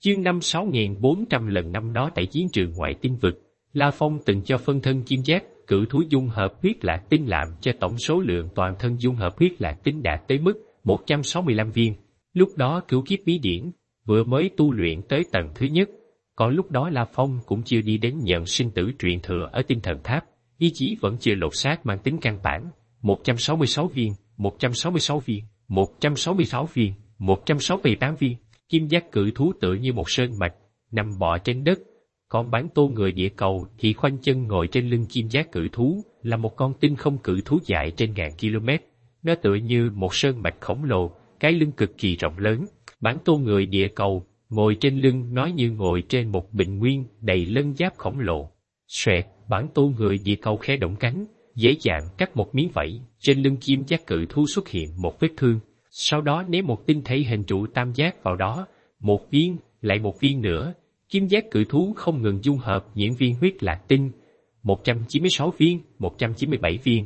Chương 56400 lần năm đó tại chiến trường ngoại tinh vực, La Phong từng cho phân thân kim giác cự thú dung hợp huyết lạc tinh làm cho tổng số lượng toàn thân dung hợp huyết lạc tinh đạt tới mức 165 viên. Lúc đó cửu kiếp bí điển vừa mới tu luyện tới tầng thứ nhất, còn lúc đó La Phong cũng chưa đi đến nhận sinh tử truyền thừa ở tinh thần tháp, ý chí vẫn chưa lột xác mang tính căn bản. 166 viên, 166 viên, 166 viên, 168 viên. Kim giác cự thú tựa như một sơn mạch, nằm bò trên đất. Còn bản tôn người địa cầu thì khoanh chân ngồi trên lưng kim giác cự thú, là một con tinh không cự thú dài trên ngàn km. Nó tựa như một sơn mạch khổng lồ, cái lưng cực kỳ rộng lớn. Bản tôn người địa cầu ngồi trên lưng nói như ngồi trên một bình nguyên đầy lân giáp khổng lồ. Xoẹt, bản tôn người địa cầu khẽ động cánh, dễ dàng cắt một miếng vảy, trên lưng kim giác cự thú xuất hiện một vết thương. Sau đó ném một tinh thể hình trụ tam giác vào đó, một viên, lại một viên nữa. Kim giác cự thú không ngừng dung hợp những viên huyết lạc tinh. 196 viên, 197 viên,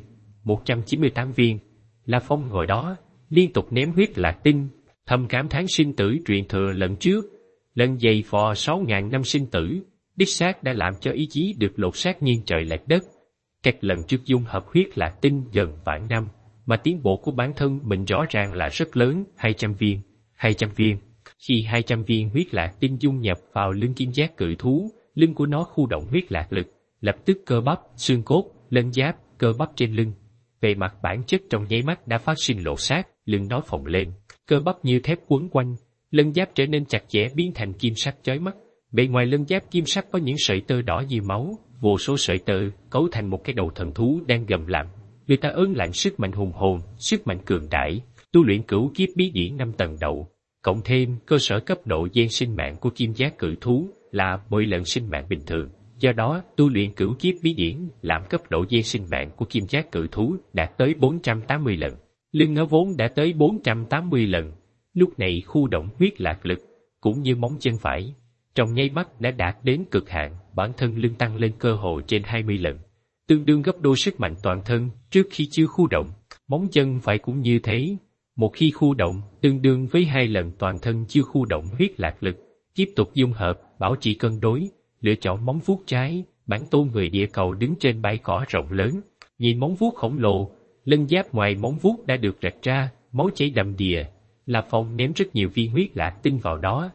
198 viên. La Phong ngồi đó, liên tục ném huyết lạc tinh, thầm cảm thán sinh tử truyền thừa lần trước. Lần dày vò 6.000 năm sinh tử, đích xác đã làm cho ý chí được lột xác nghiêng trời lệch đất. Các lần trước dung hợp huyết lạc tinh gần vạn năm, mà tiến bộ của bản thân mình rõ ràng là rất lớn, 200 viên, 200 viên. Khi 200 viên huyết lạc tinh dung nhập vào lưng kim giác cự thú, lưng của nó khu động huyết lạc lực, lập tức cơ bắp, xương cốt, lân giáp, cơ bắp trên lưng. Về mặt bản chất trong nháy mắt đã phát sinh lột xác, lưng nó phồng lên, cơ bắp như thép quấn quanh, lân giáp trở nên chặt chẽ biến thành kim sắc chói mắt. Bề ngoài lân giáp kim sắc có những sợi tơ đỏ như máu, vô số sợi tơ cấu thành một cái đầu thần thú đang gầm lặng. Người ta ớn lạnh sức mạnh hùng hồn, sức mạnh cường đại, tu luyện cửu kiếp bí điển 5 tầng đầu, cộng thêm cơ sở cấp độ gen sinh mạng của kim giác cự thú là 10 lần sinh mạng bình thường. Do đó, tu luyện cửu kiếp bí điển làm cấp độ gen sinh mạng của kim giác cự thú đạt tới 480 lần. Lưng nó vốn đã tới 480 lần, lúc này khu động huyết lạc lực, cũng như móng chân phải, trong nháy mắt đã đạt đến cực hạn, bản thân lưng tăng lên cơ hồ trên 20 lần, tương đương gấp đôi sức mạnh toàn thân trước khi chưa khu động. Móng chân phải cũng như thế, một khi khu động, tương đương với 2 lần toàn thân chưa khu động huyết lạc lực. Tiếp tục dung hợp, bảo trì cân đối, lựa chọn móng vuốt trái. Bản tôn người địa cầu đứng trên bãi cỏ rộng lớn, nhìn móng vuốt khổng lồ, lân giáp ngoài móng vuốt đã được rạch ra, máu chảy đầm đìa. La Phong ném rất nhiều viên huyết lạc tinh vào đó.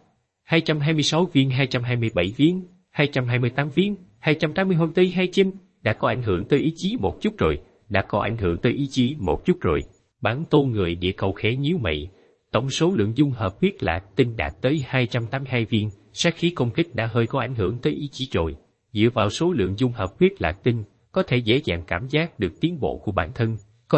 226 viên, 227 viên, 228 viên, 280 hôm tới 200, đã có ảnh hưởng tới ý chí một chút rồi, đã có ảnh hưởng tới ý chí một chút rồi. Bản tôn người địa cầu khẽ nhíu mày, tổng số lượng dung hợp huyết lạc tinh đạt tới 282 viên, sát khí công kích đã hơi có ảnh hưởng tới ý chí rồi. Dựa vào số lượng dung hợp huyết lạc tinh, có thể dễ dàng cảm giác được tiến bộ của bản thân,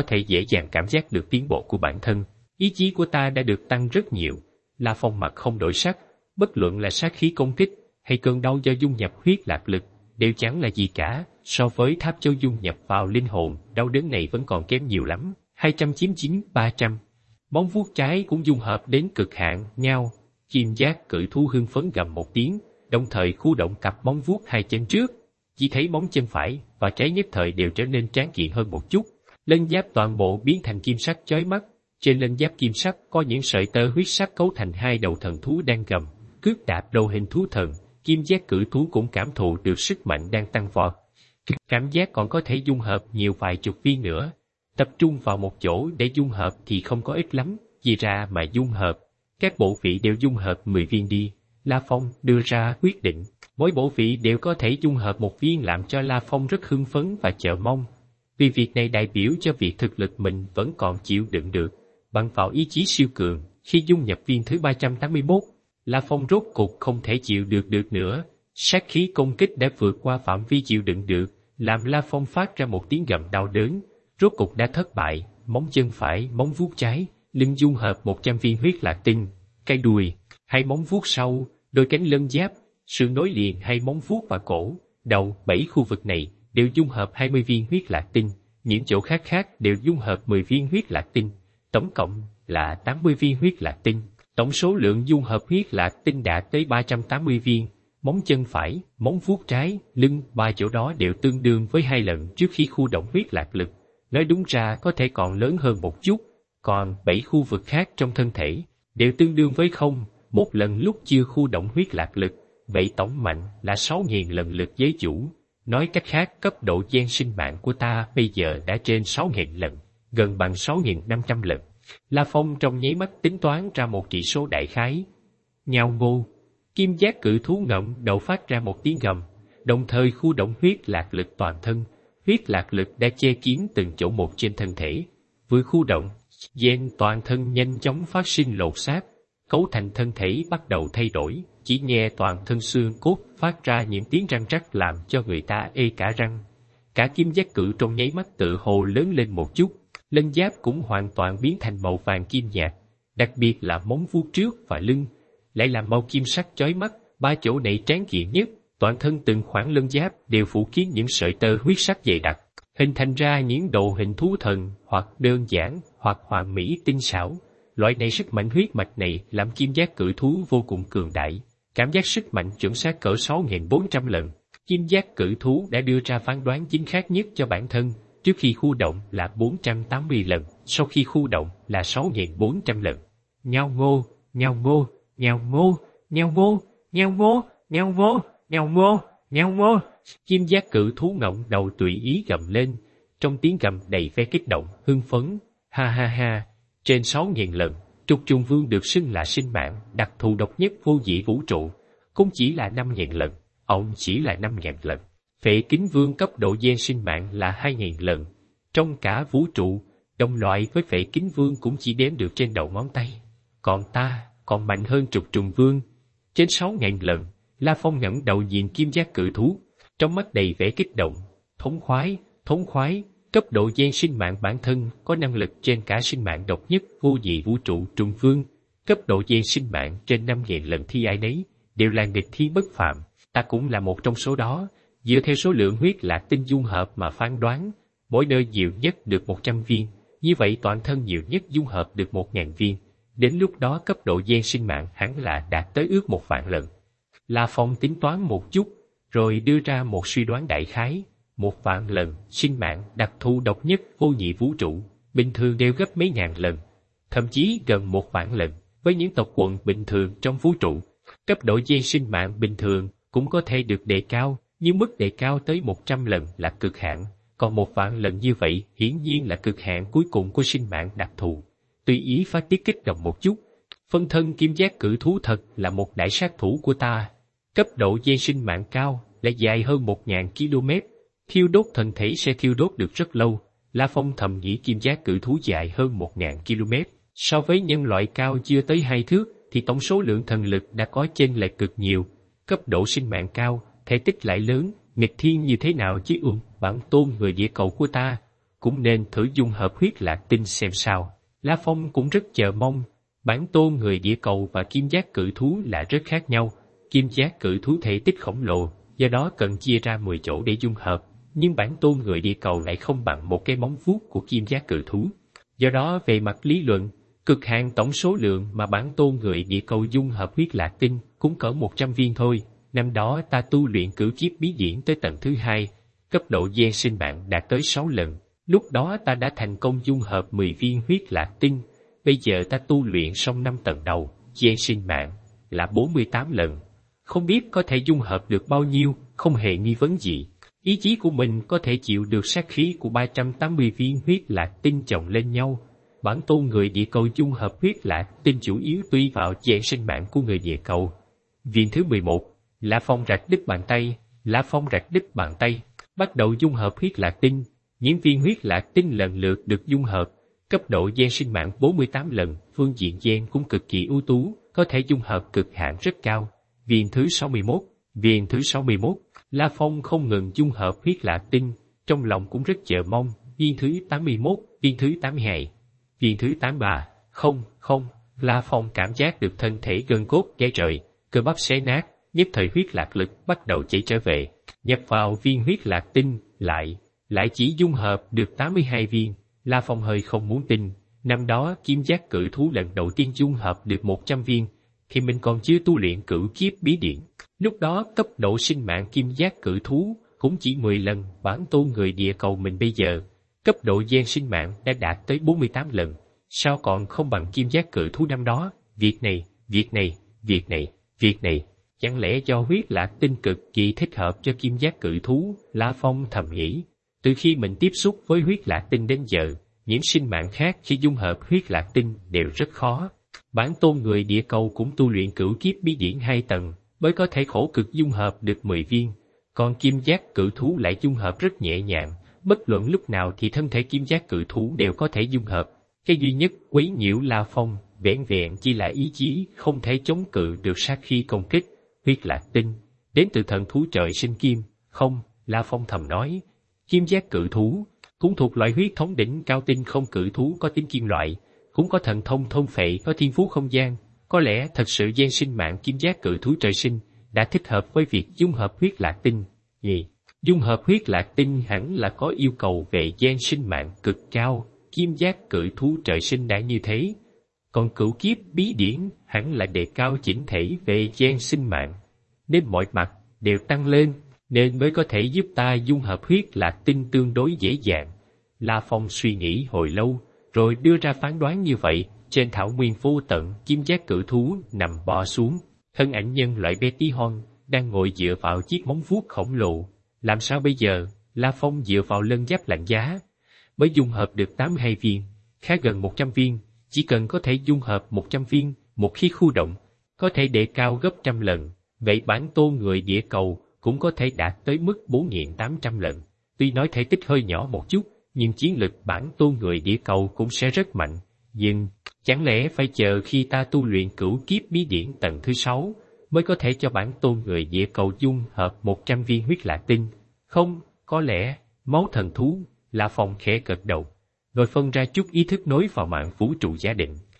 Ý chí của ta đã được tăng rất nhiều. La Phong mặt không đổi sắc, bất luận là sát khí công kích hay cơn đau do dung nhập huyết lạc lực, đều chẳng là gì cả, so với tháp châu dung nhập vào linh hồn, đau đớn này vẫn còn kém nhiều lắm. 299, 300. Móng vuốt trái cũng dung hợp đến cực hạn, ngao. Kim giác cự thú hưng phấn gầm một tiếng, đồng thời khu động cặp móng vuốt hai chân trước. Chỉ thấy móng chân phải và trái nhất thời đều trở nên tráng kiện hơn một chút. Lân giáp toàn bộ biến thành kim sắc chói mắt. Trên lân giáp kim sắc có những sợi tơ huyết sắc cấu thành 2 đầu thần thú đang gầm, cước đạp đầu hình thú thần. Kim giác cự thú cũng cảm thụ được sức mạnh đang tăng vọt. Cảm giác còn có thể dung hợp nhiều vài chục viên nữa. Tập trung vào một chỗ để dung hợp thì không có ích lắm, vì ra mà dung hợp. Các bộ vị đều dung hợp 10 viên đi. La Phong đưa ra quyết định. Mỗi bộ vị đều có thể dung hợp một viên làm cho La Phong rất hưng phấn và chờ mong. Vì việc này đại biểu cho việc thực lực mình vẫn còn chịu đựng được. Bằng vào ý chí siêu cường, khi dung nhập viên thứ 381, La Phong rốt cục không thể chịu được nữa. Sát khí công kích đã vượt qua phạm vi chịu đựng được, làm La Phong phát ra một tiếng gầm đau đớn. Rốt cục đã thất bại, móng chân phải, móng vuốt trái, lưng dung hợp 100 viên huyết lạc tinh, cái đùi, hai móng vuốt sau, đôi cánh lân giáp, sườn nối liền hai móng vuốt và cổ, đầu, 7 khu vực này đều dung hợp 20 viên huyết lạc tinh, những chỗ khác đều dung hợp 10 viên huyết lạc tinh, tổng cộng là 80 viên huyết lạc tinh. Tổng số lượng dung hợp huyết lạc tinh đạt tới 380 viên. Móng chân phải, móng vuốt trái, lưng, 3 chỗ đó đều tương đương với 2 lần trước khi khu động huyết lạc lực. Nói đúng ra có thể còn lớn hơn một chút, còn 7 khu vực khác trong thân thể đều tương đương với 0, một lần lúc chưa khu động huyết lạc lực, vậy tổng mạnh là 6.000 lần lực giới chủ. Nói cách khác, cấp độ gen sinh mạng của ta bây giờ đã trên 6.000 lần, gần bằng 6.500 lần. La Phong trong nháy mắt tính toán ra một trị số đại khái. Nhao ngô, kim giác cự thú ngậm đầu phát ra một tiếng gầm, đồng thời khu động huyết lạc lực toàn thân. Huyết lạc lực đã che kín từng chỗ một trên thân thể. Vừa khu động, gen toàn thân nhanh chóng phát sinh lột xác, cấu thành thân thể bắt đầu thay đổi. Chỉ nghe toàn thân xương cốt phát ra những tiếng răng rắc làm cho người ta ê cả răng. Cả kim giác cự trong nháy mắt tự hồ lớn lên một chút, lân giáp cũng hoàn toàn biến thành màu vàng kim nhạt, đặc biệt là móng vuốt trước và lưng lại là màu kim sắc chói mắt. Ba chỗ này tráng kiện nhất, toàn thân từng khoảng lân giáp đều phủ kín những sợi tơ huyết sắc dày đặc, hình thành ra những đồ hình thú thần, hoặc đơn giản hoặc hoàn mỹ tinh xảo. Loại này sức mạnh huyết mạch này làm kim giác cự thú vô cùng cường đại, cảm giác sức mạnh chuẩn xác cỡ 6.400 lần. Kim giác cự thú đã đưa ra phán đoán chính xác nhất cho bản thân, trước khi khu động là 480 lần, sau khi khu động là 6.400 lần. Nhao ngô, nhao ngô, nhao ngô, nhao ngô, nhao ngô, nhao ngô, nhao ngô, nhao ngô. Kim giác cự thú ngẩng đầu tùy ý gầm lên, trong tiếng gầm đầy vẻ kích động, hưng phấn. Ha ha ha, trên 6.000 lần, Trục Trùng Vương được xưng là sinh mạng đặc thù độc nhất vô nhị vũ trụ, cũng chỉ là 5.000 lần, ông chỉ là 5.000 lần. Phệ Kính Vương cấp độ gen sinh mạng là 2.000 lần. Trong cả vũ trụ, đồng loại với Phệ Kính Vương cũng chỉ đếm được trên đầu ngón tay. Còn ta, còn mạnh hơn Trục Trùng Vương. Trên 6.000 lần, La Phong ngẩng đầu nhìn kim giác cự thú, trong mắt đầy vẻ kích động. Thống khoái, cấp độ gen sinh mạng bản thân có năng lực trên cả sinh mạng độc nhất vô nhị vũ trụ Trùng Vương. Cấp độ gen sinh mạng trên 5.000 lần thi ai nấy, đều là nghịch thiên bất phàm. Ta cũng là một trong số đó. Dựa theo số lượng huyết lạc tinh dung hợp mà phán đoán, mỗi nơi nhiều nhất được 100 viên, như vậy toàn thân nhiều nhất dung hợp được 1.000 viên. Đến lúc đó cấp độ gen sinh mạng hẳn là đạt tới ước 1.000 lần. La Phong tính toán một chút, rồi đưa ra một suy đoán đại khái. 1.000 lần sinh mạng đặc thù độc nhất vô nhị vũ trụ, bình thường đều gấp mấy ngàn lần, thậm chí gần 1.000 lần với những tộc quần bình thường trong vũ trụ. Cấp độ gen sinh mạng bình thường cũng có thể được đề cao, nhưng mức đề cao tới 100 lần là cực hạn, còn 1.000 lần như vậy hiển nhiên là cực hạn cuối cùng của sinh mạng đặc thù. Tùy ý phát tiết kích động một chút, phân thân kim giác cự thú thật là một đại sát thủ của ta. Cấp độ gen sinh mạng cao lại dài hơn 1.000 km, thiêu đốt thân thể sẽ thiêu đốt được rất lâu. La Phong thầm nghĩ kim giác cự thú dài hơn 1.000 km, so với nhân loại cao chưa tới 2 thước, thì tổng số lượng thần lực đã có chênh lệch cực nhiều. Cấp độ sinh mạng cao, thể tích lại lớn, nghịch thiên như thế nào chứ? Bản tôn người địa cầu của ta cũng nên thử dung hợp huyết lạc tinh xem sao. La Phong cũng rất chờ mong. Bản tôn người địa cầu và kim giác cự thú là rất khác nhau. Kim giác cự thú thể tích khổng lồ, do đó cần chia ra 10 chỗ để dung hợp, nhưng bản tôn người địa cầu lại không bằng một cái móng vuốt của kim giác cự thú. Do đó về mặt lý luận, cực hạn tổng số lượng mà bản tôn người địa cầu dung hợp huyết lạc tinh cũng cỡ 100 viên thôi. Năm đó ta tu luyện cửu kiếp bí điển tới tầng thứ 2, cấp độ gen sinh mạng đạt tới 6 lần. Lúc đó ta đã thành công dung hợp 10 viên huyết lạc tinh. Bây giờ ta tu luyện xong 5 tầng đầu, gen sinh mạng là 48 lần. Không biết có thể dung hợp được bao nhiêu, không hề nghi vấn gì. Ý chí của mình có thể chịu được sát khí của 380 viên huyết lạc tinh chồng lên nhau. Bản tôn người địa cầu dung hợp huyết lạc tinh chủ yếu tùy vào gen sinh mạng của người địa cầu. Viên thứ 11, La Phong rạch đứt bàn tay, bắt đầu dung hợp huyết lạc tinh. Những viên huyết lạc tinh lần lượt được dung hợp, cấp độ gen sinh mạng 48 lần, phương diện gen cũng cực kỳ ưu tú, có thể dung hợp cực hạn rất cao. Viên thứ 61, La Phong không ngừng dung hợp huyết lạc tinh, trong lòng cũng rất chờ mong. Viên thứ 81, viên thứ 82, viên thứ 83, không, La Phong cảm giác được thân thể gân cốt gãy rời, cơ bắp xé nát, nhất thời huyết lạc lực bắt đầu chảy trở về, nhập vào viên huyết lạc tinh, lại chỉ dung hợp được 82 viên. La Phong hơi không muốn tin, năm đó kim giác cự thú lần đầu tiên dung hợp được 100 viên, thì mình còn chưa tu luyện cửu kiếp bí điển. Lúc đó cấp độ sinh mạng kim giác cự thú cũng chỉ 10 lần bản tôn người địa cầu mình bây giờ. Cấp độ gen sinh mạng đã đạt tới 48 lần, sao còn không bằng kim giác cự thú năm đó? Việc Việc này, chẳng lẽ do huyết lạc tinh cực kỳ thích hợp cho kim giác cự thú, La Phong thầm nghĩ. Từ khi mình tiếp xúc với huyết lạc tinh đến giờ, những sinh mạng khác khi dung hợp huyết lạc tinh đều rất khó. Bản tôn người địa cầu cũng tu luyện cửu kiếp bí điển 2 tầng, mới có thể khổ cực dung hợp được 10 viên. Còn kim giác cự thú lại dung hợp rất nhẹ nhàng, bất luận lúc nào thì thân thể kim giác cự thú đều có thể dung hợp. Cái duy nhất quấy nhiễu La Phong, vẹn vẹn chỉ là ý chí không thể chống cự được sát khí công kích. Huyết lạc tinh, đến từ thần thú trời sinh kim, không, La Phong thầm nói. Kim giác cự thú, cũng thuộc loại huyết thống đỉnh cao tinh không cự thú có tính kim loại, cũng có thần thông thôn phệ, có thiên phú không gian. Có lẽ thật sự gen sinh mạng kim giác cự thú trời sinh đã thích hợp với việc dung hợp huyết lạc tinh. Dung hợp huyết lạc tinh hẳn là có yêu cầu về gen sinh mạng cực cao, kim giác cự thú trời sinh đã như thế. Còn cửu kiếp bí điển hẳn là đề cao chỉnh thể về gen sinh mạng, nên mọi mặt đều tăng lên, nên mới có thể giúp ta dung hợp huyết lạc tinh tương đối dễ dàng. La Phong suy nghĩ hồi lâu, rồi đưa ra phán đoán như vậy. Trên thảo nguyên vô tận, kim giác cự thú nằm bò xuống, thân ảnh nhân loại bé tí hon đang ngồi dựa vào chiếc móng vuốt khổng lồ. Làm sao bây giờ? La Phong dựa vào lân giáp lạnh giá, mới dung hợp được 82 viên, khá gần 100 viên. Chỉ cần có thể dung hợp 100 viên, một khi khu động, có thể đề cao gấp 100 lần. Vậy bản tôn người địa cầu cũng có thể đạt tới mức 4.800 lần. Tuy nói thể tích hơi nhỏ một chút, nhưng chiến lực bản tôn người địa cầu cũng sẽ rất mạnh. Nhưng, chẳng lẽ phải chờ khi ta tu luyện cửu kiếp bí điển tầng thứ 6, mới có thể cho bản tôn người địa cầu dung hợp 100 viên huyết lạc tinh? Không, có lẽ, máu thần thú. La Phong khẽ gật đầu, rồi phân ra chút ý thức nối vào mạng vũ trụ giả định.